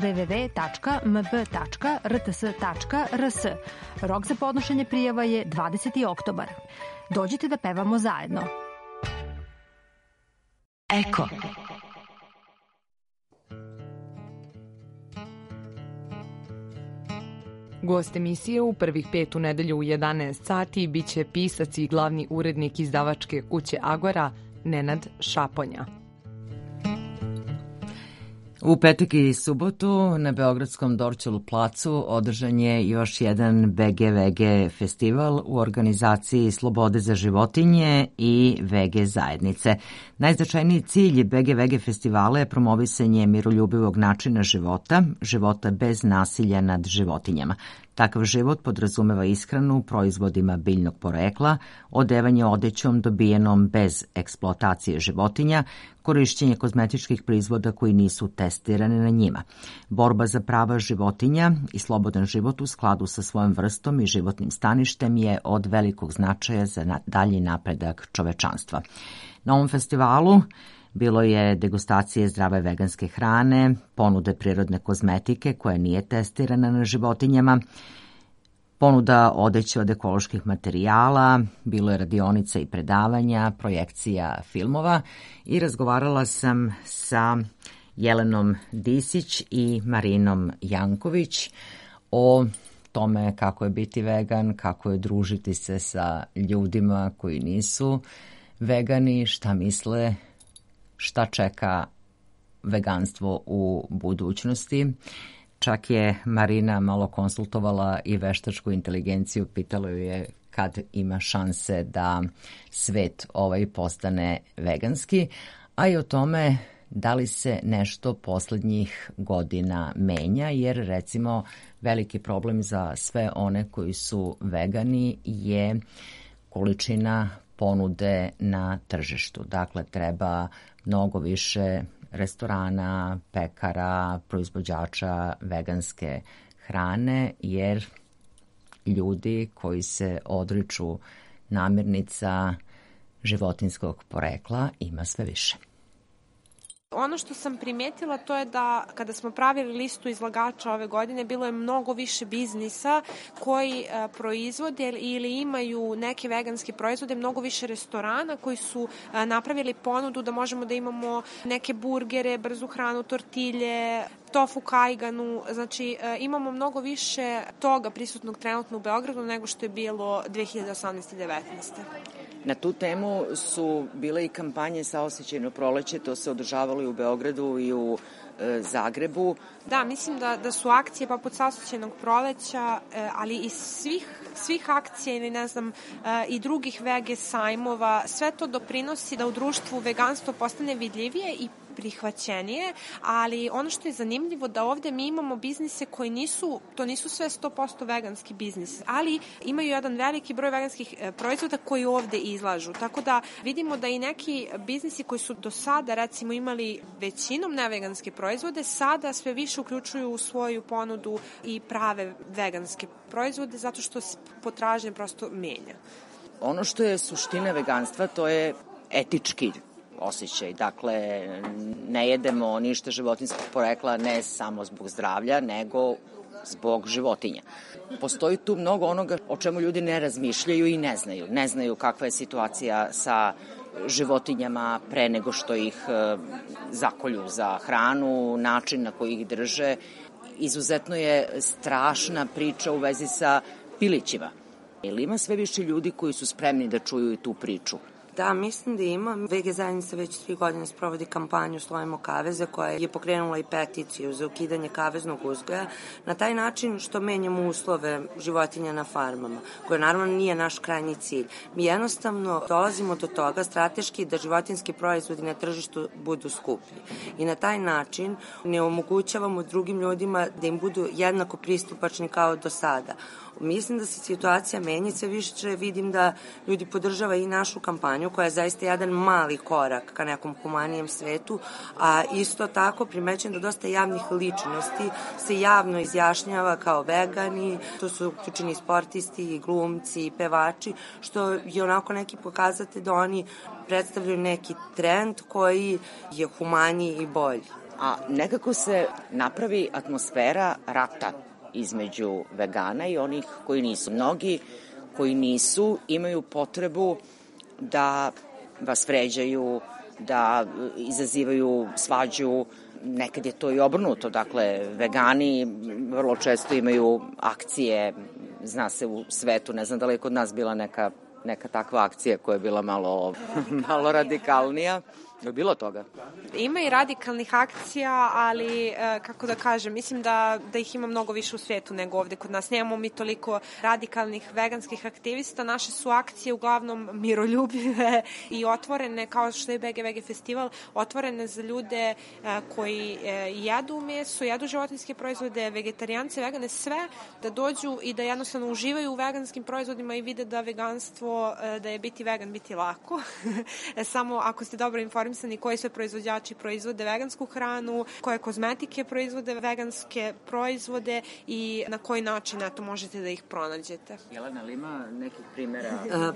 www.mb.rts.rs. Rok za podnošenje prijava je 20. oktobar. Dođite da pevamo zajedno. Eko. Gost emisije u prvih 5 u nedelju u 11 sati biće pisac i glavni urednik izdavačke kuće Agora, Nenad Šaponja. U petak i subotu na Beogradskom Dorćolu placu održan je još jedan BGVG festival u organizaciji Slobode za životinje i VG zajednice. Najznačajniji cilj BGVG festivala je promovisanje miroljubivog načina života, života bez nasilja nad životinjama. Takav život podrazumeva ishranu proizvodima biljnog porekla, odevanje odećom dobijenom bez eksploatacije životinja, korišćenje kozmetičkih proizvoda koji nisu testirani na njima. Borba za prava životinja i slobodan život u skladu sa svojom vrstom i životnim staništem je od velikog značaja za dalji napredak čovečanstva. Na ovom festivalu bilo je degustacije zdrave veganske hrane, ponude prirodne kozmetike koja nije testirana na životinjama, ponuda odeće od ekoloških materijala, bilo je radionica i predavanja, projekcija filmova i razgovarala sam sa Jelenom Disić i Marinom Janković o tome kako je biti vegan, kako je družiti se sa ljudima koji nisu vegani, šta misle, šta čeka veganstvo u budućnosti. Čak je Marina malo konsultovala i veštačku inteligenciju, pitala ju je kad ima šanse da svet postane veganski, a i o tome da li se nešto poslednjih godina menja, jer recimo veliki problem za sve one koji su vegani je količina ponude na tržištu. Dakle, treba mnogo više restorana, pekara, proizvođača veganske hrane, jer ljudi koji se odriču namirnica životinjskog porekla ima sve više. Ono što sam primetila to je da kada smo pravili listu izlagača ove godine bilo je mnogo više biznisa koji proizvode ili imaju neke veganske proizvode, mnogo više restorana koji su napravili ponudu da možemo da imamo neke burgere, brzu hranu, tortilje, tofu kajganu, znači imamo mnogo više toga prisutnog trenutno u Beogradu nego što je bilo 2018. i 2019. Na tu temu su bile i kampanje Saosećajno proleće, to se održavalo i u Beogradu i u Zagrebu. Da, mislim da su akcije poput Saosećajnog proleća, ali i svih akcija ili ne znam i drugih vege sajmova, sve to doprinosi da u društvu veganstvo postane vidljivije i prihvaćenije, ali ono što je zanimljivo da ovde mi imamo biznise koji nisu sve 100% veganski biznis, ali imaju jedan veliki broj veganskih proizvoda koji ovde izlažu. Tako da vidimo da i neki biznisi koji su do sada recimo imali većinom neveganske proizvode, sada sve više uključuju u svoju ponudu i prave veganske proizvode zato što se potražnja prosto menja. Ono što je suština veganstva, to je etički osjećaj. Dakle, ne jedemo ništa životinjskog porekla ne samo zbog zdravlja, nego zbog životinja. Postoji tu mnogo onoga o čemu ljudi ne razmišljaju i ne znaju. Ne znaju kakva je situacija sa životinjama pre nego što ih zakolju za hranu, način na koji ih drže. Izuzetno je strašna priča u vezi sa pilićima. Ili ima sve više ljudi koji su spremni da čuju i tu priču? Da, mislim da ima. VG zajednica već 3 godine sprovodi kampanju Slojimo kaveze koja je pokrenula i peticiju za ukidanje kaveznog uzgoja na taj način što menjamo uslove životinja na farmama, koje naravno nije naš krajnji cilj. Mi jednostavno dolazimo do toga strateški da životinjski proizvodi na tržištu budu skuplji i na taj način ne omogućavamo drugim ljudima da im budu jednako pristupačni kao do sada. Mislim da se situacija menja, sve više vidim da ljudi podržava i našu kampanju koja je zaista jedan mali korak ka nekom humanijem svetu, a isto tako primećujem da dosta javnih ličnosti se javno izjašnjava kao vegani, to su uključeni sportisti, i glumci, i pevači, što je onako neki pokazatelj da oni predstavljaju neki trend koji je humaniji i bolji. A nekako se napravi atmosfera rata između vegana i onih koji nisu. Mnogi koji nisu imaju potrebu da vas vređaju, da izazivaju svađu. Nekad je to i obrnuto. Dakle, vegani vrlo često imaju akcije, zna se u svetu, ne znam da li je kod nas bila neka takva akcija koja je bila malo radikalnija. Je bilo toga? Ima i radikalnih akcija, ali kako da kažem, mislim da ih ima mnogo više u svijetu nego ovde kod nas. Nemamo mi toliko radikalnih veganskih aktivista. Naše su akcije uglavnom miroljubive i otvorene, kao što je BGVG festival, otvorene za ljude koji jedu meso, jedu životinjske proizvode, vegetarijance, vegane, sve da dođu i da jednostavno uživaju u veganskim proizvodima i vide da veganstvo, da je biti vegan, biti lako. Samo ako ste dobro informisani koji sve proizvođači proizvode vegansku hranu, koje kozmetike proizvode veganske proizvode i na koji način možete da ih pronađete. Jelena, ali ima nekih primjera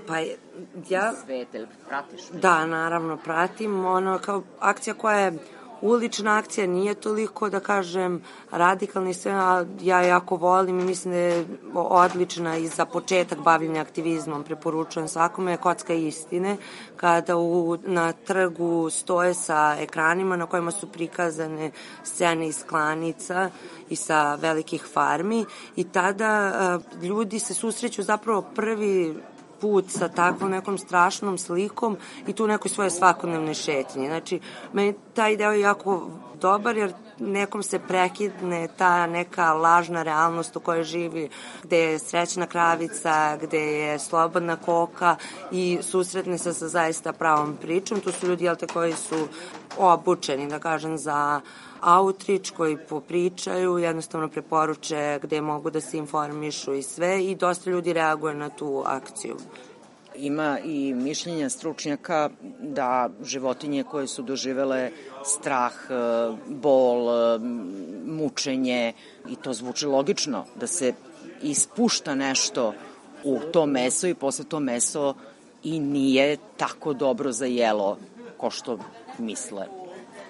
svete, pratiš? Da, naravno, pratim. Ono kao akcija koja je ulična akcija, nije toliko, da kažem, radikalna i sve, a ja jako volim i mislim da je odlična i za početak bavljenja aktivizmom. Preporučujem svakome Kocka istine, kada na trgu stoje sa ekranima na kojima su prikazane scene iz klanica i sa velikih farmi i tada ljudi se susreću zapravo prvi put sa takvom nekom strašnom slikom i tu nekoj svoje svakodnevne šetnje. Znači, meni taj deo je jako dobar jer nekom se prekidne ta neka lažna realnost u kojoj živi, gde je srećna kravica, gde je slobodna koka i susretne se sa zaista pravom pričom. Tu su ljudi koji su obučeni, da kažem, za outreach, koji popričaju, jednostavno preporuče gde mogu da se informišu i sve i dosta ljudi reaguje na tu akciju. Ima i mišljenja stručnjaka da životinje koje su doživele strah, bol, mučenje, i to zvuči logično, da se ispušta nešto u to meso i posle to meso i nije tako dobro za jelo ko što misle.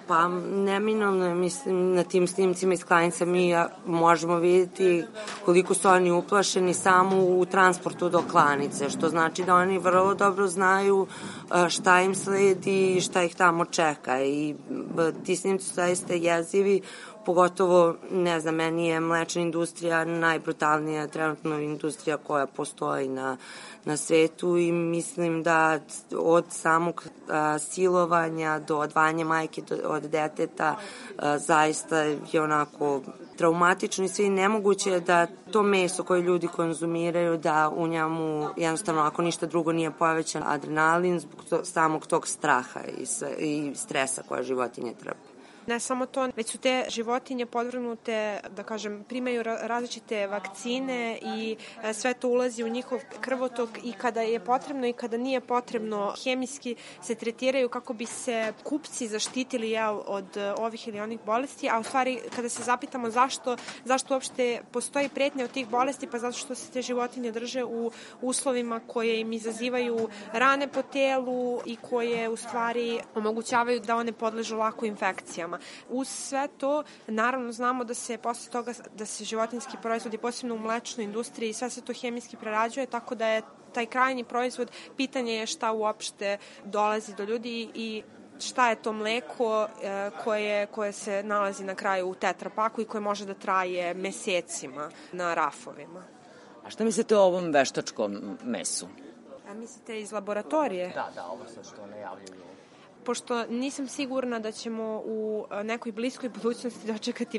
Pa neminovno je, mislim, na tim snimcima iz klanica mi možemo vidjeti koliko su oni uplašeni samo u transportu do klanice, što znači da oni vrlo dobro znaju šta im sledi i šta ih tamo čeka i ti snimci su zaista jezivi, pogotovo, ne znam, meni je mlečna industrija najbrutalnija trenutno industrija koja postoji na svetu i mislim da od samog silovanja do odvajanja majke od deteta zaista je onako traumatično i sve nemoguće je da to meso koje ljudi konzumiraju, da u njemu jednostavno ako ništa drugo nije povećan adrenalin zbog samog tog straha i stresa koje životinje trpe. Ne samo to, već su te životinje podvrgnute, da kažem, primaju različite vakcine i sve to ulazi u njihov krvotok i kada je potrebno i kada nije potrebno, hemijski se tretiraju kako bi se kupci zaštitili od ovih ili onih bolesti, a u stvari kada se zapitamo zašto uopšte postoji pretnja od tih bolesti, pa zato što se te životinje drže u uslovima koje im izazivaju rane po telu i koje u stvari omogućavaju da one podležu lako infekcijama. Uz sve to, naravno znamo da se posle toga, da se životinjski proizvodi, posebno u mlečnoj industriji, sve se to hemijski prerađuje, tako da je taj krajnji proizvod, pitanje je šta uopšte dolazi do ljudi i šta je to mleko koje se nalazi na kraju u tetrapaku i koje može da traje mesecima na rafovima. A šta mislite o ovom veštačkom mesu? A mislite iz laboratorije? Da, ovo sad što najavljuju. Pošto nisam sigurna da ćemo u nekoj bliskoj budućnosti dočekati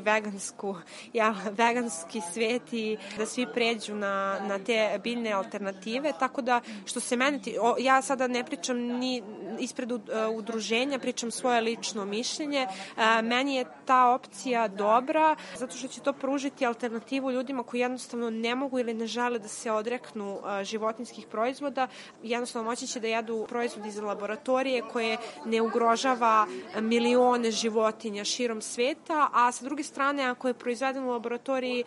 veganski svet i da svi pređu na te biljne alternative, tako da što se mene, ja sada ne pričam ni ispred udruženja, pričam svoje lično mišljenje, meni je ta opcija dobra, zato što će to pružiti alternativu ljudima koji jednostavno ne mogu ili ne žele da se odreknu životinjskih proizvoda, jednostavno moći će da jedu proizvodi iz laboratorije koje ne ugrožava milione životinja širom sveta, a sa druge strane, ako je proizvedeno u laboratoriji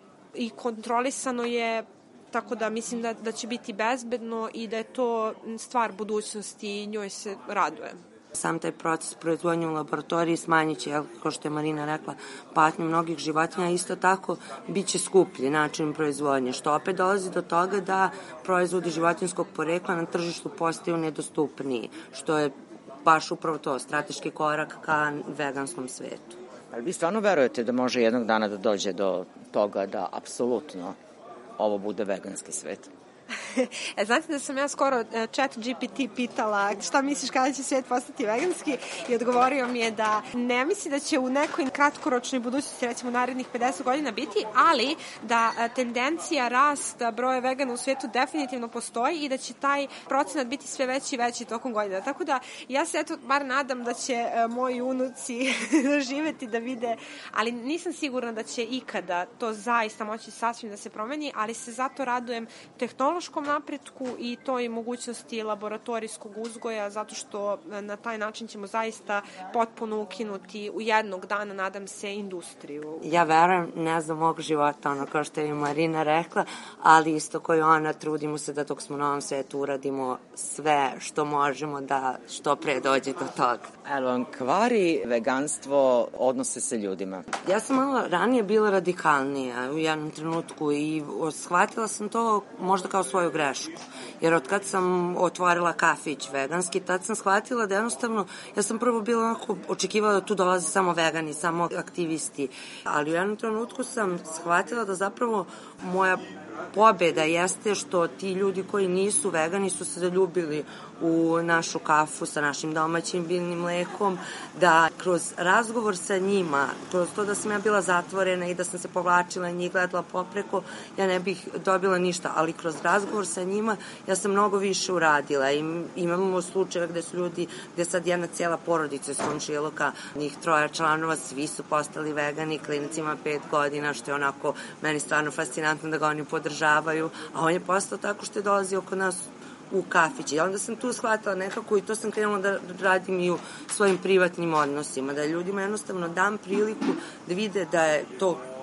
i kontrolisano je, tako da mislim da će biti bezbedno i da je to stvar budućnosti i njoj se radujem. Sam taj proces proizvodnje u laboratoriji smanjit će, kao što je Marina rekla, patnju mnogih životinja, isto tako bit će skuplji način proizvodnje, što opet dolazi do toga da proizvodi životinjskog porekla na tržištu postaju nedostupniji, što je baš upravo to, strateški korak ka veganskom svetu. Ali vi stvarno verujete da može jednog dana da dođe do toga da apsolutno ovo bude veganski svet? Znate da sam ja skoro chat GPT pitala šta misliš kada će svijet postati veganski i odgovorio mi je da ne misli da će u nekoj kratkoročnoj budućnosti, recimo narednih 50 godina biti, ali da tendencija rasta broja vegana u svijetu definitivno postoji i da će taj procenat biti sve veći i veći tokom godina. Tako da ja se bar nadam da će moji unuci živeti da vide, ali nisam sigurna da će ikada to zaista moći sasvim da se promeni, ali se zato radujem tehnološkom napretku i toj mogućnosti laboratorijskog uzgoja, zato što na taj način ćemo zaista potpuno ukinuti u jednog dana, nadam se, industriju. Ja verujem, ne znam mog života, ono kao što je Marina rekla, ali isto koju ona, trudimo se da dok smo na ovom svetu uradimo sve što možemo da što pre dođe do toga. Ali vam kvari veganstvo odnose sa ljudima? Ja sam malo ranije bila radikalnija u jednom trenutku i shvatila sam to možda kao svoju grešku. Jer od kad sam otvorila kafić veganski, tad sam shvatila da jednostavno, ja sam prvo bila onako očekivala da tu dolaze samo vegani, samo aktivisti, ali u jednom trenutku sam shvatila da zapravo moja pobeda jeste što ti ljudi koji nisu vegani su se zaljubili u našu kafu sa našim domaćim biljnim mlekom, da kroz razgovor sa njima, kroz to da sam ja bila zatvorena i da sam se povlačila i njih gledala popreko, ja ne bih dobila ništa, ali kroz razgovor sa njima ja sam mnogo više uradila i imamo slučajeva gde su ljudi, gde sad jedna cijela porodica iz komšiluka, njih 3 članova, svi su postali vegani, klinac ima 5 godina, što je onako meni stvarno fascinantno da ga oni podržavaju, a on je postao tako što je dolazio kod nas u kafić. I onda sam tu shvatila nekako i to sam krenula da radim i u svojim privatnim odnosima, da ljudima jednostavno dam priliku da vide da je to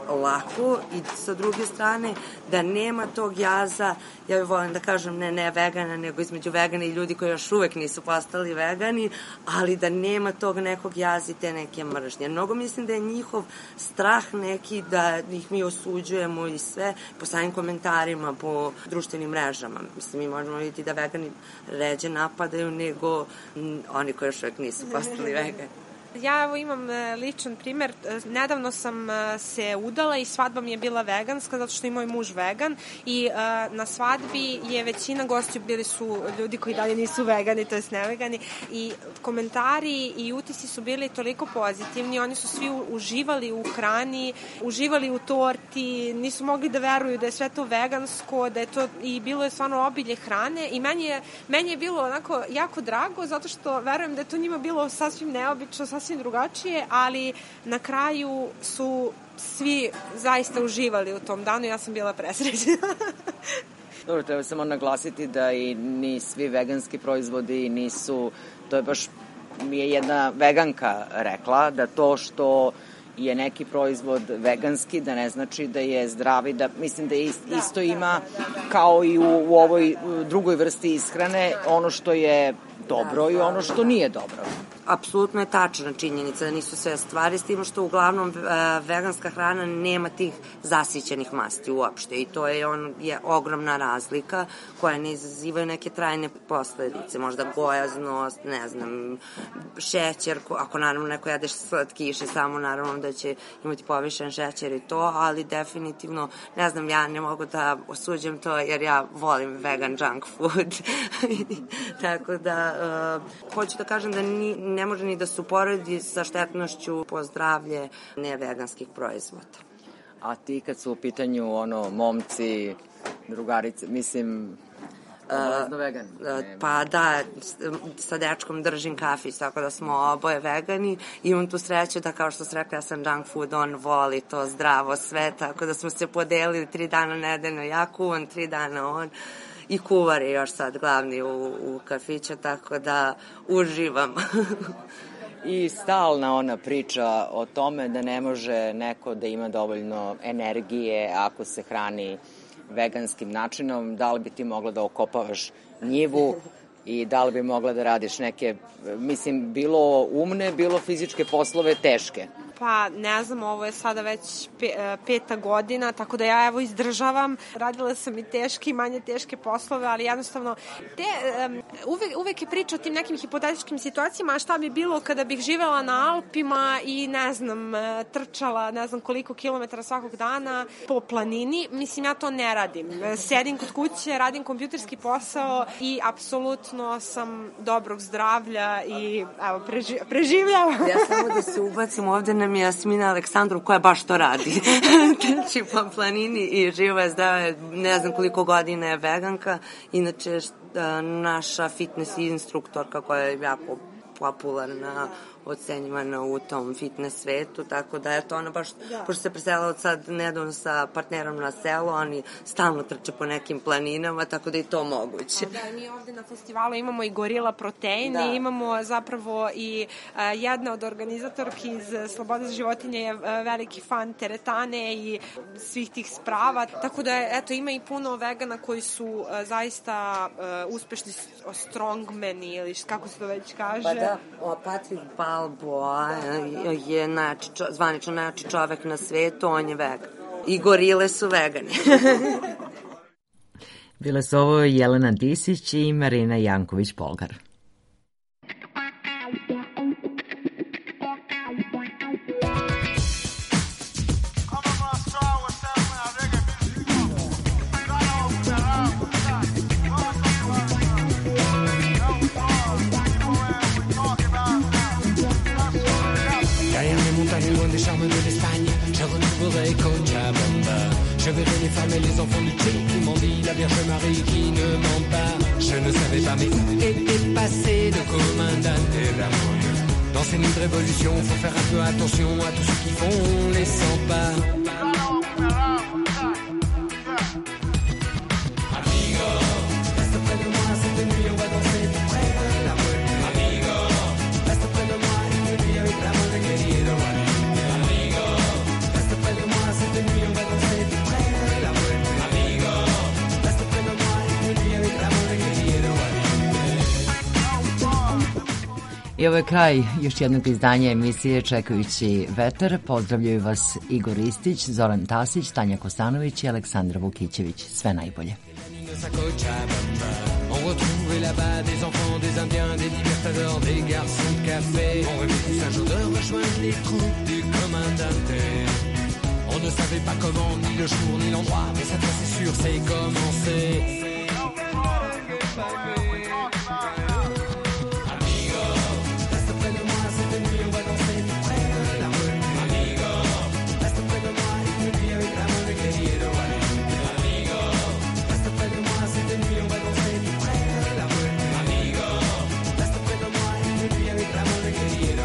lako i sa druge strane da nema tog jaza, ja volim da kažem ne vegana, nego između vegana i ljudi koji još uvek nisu postali vegani, ali da nema tog nekog jaza i te neke mržnje. Mnogo mislim da je njihov strah neki da ih mi osuđujemo i sve po samim komentarima, po društvenim mrežama. Mislim, mi možemo vidjeti da vegani ređe napadaju nego oni koji još uvek nisu postali vegani. Ja evo imam ličan primer. Nedavno sam se udala i svadba mi je bila veganska zato što je moj muž vegan i na svadbi je većina gostiju bili su ljudi koji dalje nisu vegani, to jest nevegani i komentari i utisci su bili toliko pozitivni, oni su svi uživali u hrani, uživali u torti, nisu mogli da veruju da je sve to vegansko, da je to i bilo je stvarno obilje hrane i meni je bilo onako jako drago zato što verujem da je to njima bilo sasvim neobično, sasvim drugačije, ali na kraju su svi zaista uživali u tom danu i ja sam bila presrećena. Dobro, treba samo naglasiti da i ni svi veganski proizvodi nisu, to je baš, mi je jedna veganka rekla da to što je neki proizvod veganski, da ne znači da je zdravi, da mislim da isto ima kao i u ovoj drugoj vrsti ishrane, ono što je dobro i ono što nije dobro. Apsolutno je tačna činjenica da nisu sve stvari, s tim što uglavnom veganska hrana nema tih zasićenih masti uopšte i to je ogromna razlika koja ne izazivaju neke trajne posledice, možda gojaznost, ne znam, šećer, ako naravno neko jedeš slatkiše, samo naravno da će imati povišen šećer i to, ali definitivno, ne znam, ja ne mogu da osuđem to jer ja volim vegan junk food. Tako da, hoću da kažem da ne može ni da se uporedi sa štetnošću po zdravlje neveganskih proizvoda. A ti kad su u pitanju momci, drugarice, mislim, obavezno vegan? Pa da, sa dečkom držim kafić, tako da smo oboje vegani. Imam tu sreću da, kao što se rekla, ja sam junk food, on voli to zdravo sve, tako da smo se podelili 3 dana nedeljno, ja kuvam 3 dana on. I kuvar je još sad glavni u kafiću, tako da uživam. I stalna ona priča o tome da ne može neko da ima dovoljno energije ako se hrani veganskim načinom. Da li bi ti mogla da okopavaš njivu i da li bi mogla da radiš neke, mislim, bilo umne, bilo fizičke poslove teške? Pa ne znam, ovo je sada već 5. godina, tako da ja evo izdržavam. Radila sam i teške i manje teške poslove, ali jednostavno uvek je priča o tim nekim hipotetičkim situacijama, a šta bi bilo kada bih živela na Alpima i ne znam, trčala ne znam koliko kilometara svakog dana po planini. Mislim, ja to ne radim. Sedim kod kuće, radim kompjuterski posao i apsolutno sam dobrog zdravlja i evo, preživljavam. Ja samo da se ubacim, ovde nam je Jasmina Aleksandrov koja baš to radi. Trči po planini i živa je, zdrava je, ne znam koliko godina je veganka. Inače, naša fitness instruktorka koja je jako popularna, ocenjivana u tom fitness svetu, tako da je to ona baš, pošto se preselila od sad nedavno sa partnerom na selo, oni stalno trče po nekim planinama, tako da je to moguće. Da, mi ovde na festivalu imamo i Gorila Protein i imamo zapravo i jedna od organizatorki iz Slobode za životinje je veliki fan teretane i svih tih sprava, tako da eto, ima i puno vegana koji su zaista uspešni strongmeni ili kako se to već kaže. Pa da, Patrick Balboa je zvanično najjači čovek na svetu, on je vegan. I gorile su vegani. Bile su ovo Jelena Disić i Marina Janković-Polgar. Je verrai les femmes et les enfants lutter qui m'ont dit la Vierge Marie qui ne ment pas. Je ne savais pas mais était passé de commandant. Dans ces nuits de révolution, faut faire un peu attention à tous ceux qui font les 100 pas. Amigo, reste près de moi cette nuit, on va danser tout près de la rue. Amigo, reste près de moi une nuit avec la main de querido. Amigo, reste près de moi cette nuit. I ovo je kraj još jednog izdanja emisije Čekajući vetar. Pozdravljaju vas Igor Ristić, Zoran Tasić, Tanja Kosanović i Aleksandra Vukićević. Sve najbolje. On retrouvait là-bas des enfants, des indiens, des libertadors, des garçons de café. On rêvait tous un jour de rejoindre les troupes du commandante. On ne savait pas comment, ni le jour, ni l'endroit, mais cette fois c'est sûr, c'est commencé. Amigo, reste près de moi, cette nuit on va danser près de la rue. Amigo, reste près de moi, et une nuit avec l'amour de querido. Amigo, reste près de moi, cette nuit on va danser près de la rue. Amigo, reste près de moi, et une nuit avec l'amour de querido.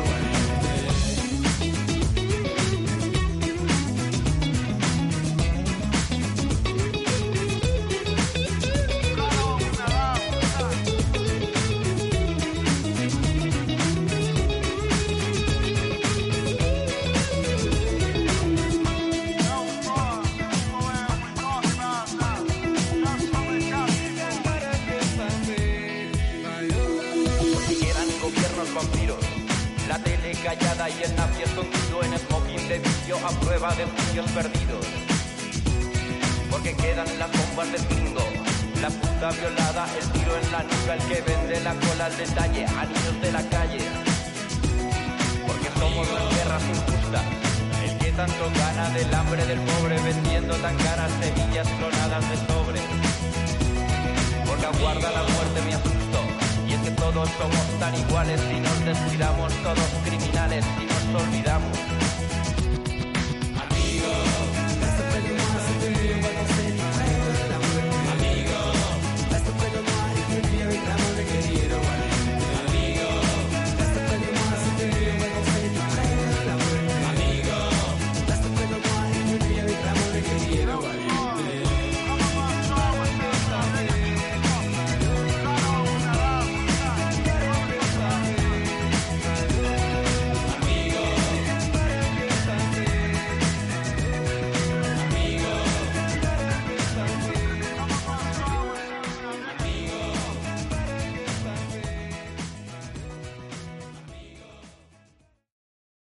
Callada y el nazi escondido en smoking de vicio a prueba de juicios perdidos. Porque quedan las bombas del gringo, la puta violada, el tiro en la nuca, el que vende la cola al detalle a niños de la calle. Porque somos las guerras injustas, el que tanto gana del hambre del pobre vendiendo tan caras semillas clonadas de sobre. Porque aguarda la muerte me asusto. Y es que todos somos tan iguales, si nos descuidamos, todos criminales, si nos olvidamos.